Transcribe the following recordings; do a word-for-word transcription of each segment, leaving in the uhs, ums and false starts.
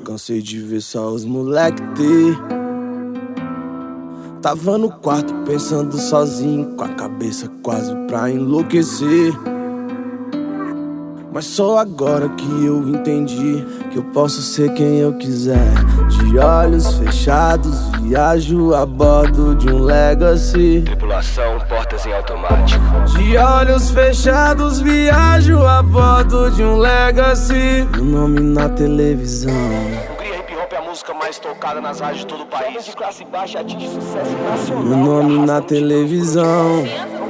Cansei de ver só os moleque ter. Tava no quarto pensando sozinho, com a cabeça quase pra enlouquecer. Mas só agora que eu entendi que eu posso ser quem eu quiser. De olhos fechados, viajo a bordo de um Legacy. Tripulação, portas em automático. De olhos fechados, viajo a bordo de um Legacy. Meu nome na televisão. Hungria Hip Hop é a música mais tocada nas rádios de todo o país. De classe baixa atinge sucesso nacional. Meu nome na televisão.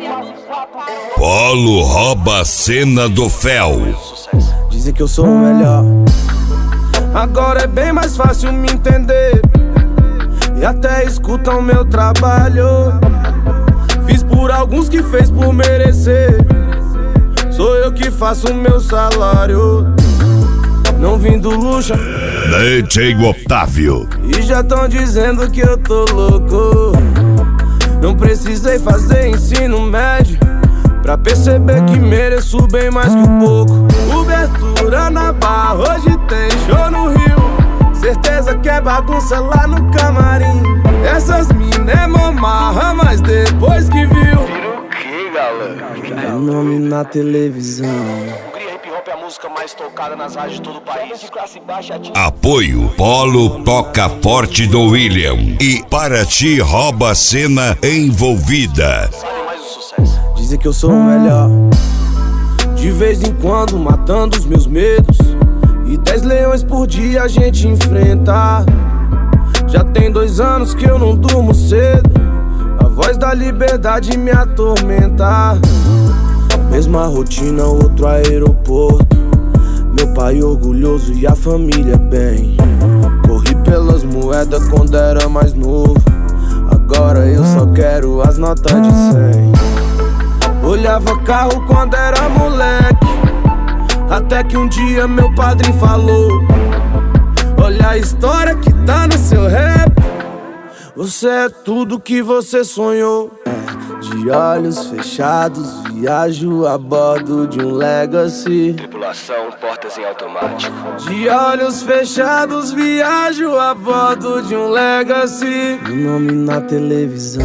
Polo rouba a cena do Fel. Dizem que eu sou o melhor. Agora é bem mais fácil me entender. E até escutam meu trabalho. Fiz por alguns que fez por merecer. Sou eu que faço o meu salário. Não vim do luxo. D J Otávio. E já tão dizendo que eu tô louco. Não precisei fazer ensino médio pra perceber que mereço bem mais que o pouco. Cobertura na barra, hoje tem show no Rio. Certeza que é bagunça lá no camarim. Essas mina é mamarra, mas depois que viu. Vira o que, galera? Meu nome na televisão. Hungria Hip Hop é a música mais tocada nas rádios de todo o país. De classe baixa atinge... Apoio Polo Toca Forte do William. E Paraty rouba a cena envolvida. Sabe mais o sucesso. Dizem que eu sou o melhor. De vez em quando matando os meus medos. E dez leões por dia a gente enfrenta. Já tem dois anos que eu não durmo cedo. A voz da liberdade me atormenta. Mesma rotina, outro aeroporto. Meu pai orgulhoso e a família bem. Corri pelas moedas quando era mais novo. Agora eu só quero as notas de cem. Olhava carro quando era moleque. Até que um dia meu padrinho falou: olha a história que tá no seu rap. Você é tudo que você sonhou. De olhos fechados, viajo a bordo de um Legacy. Tripulação, portas em automático. De olhos fechados, viajo a bordo de um Legacy. Meu nome na televisão.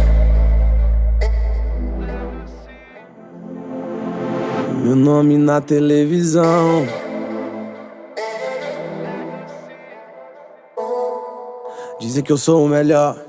Meu nome na televisão. Dizem que eu sou o melhor.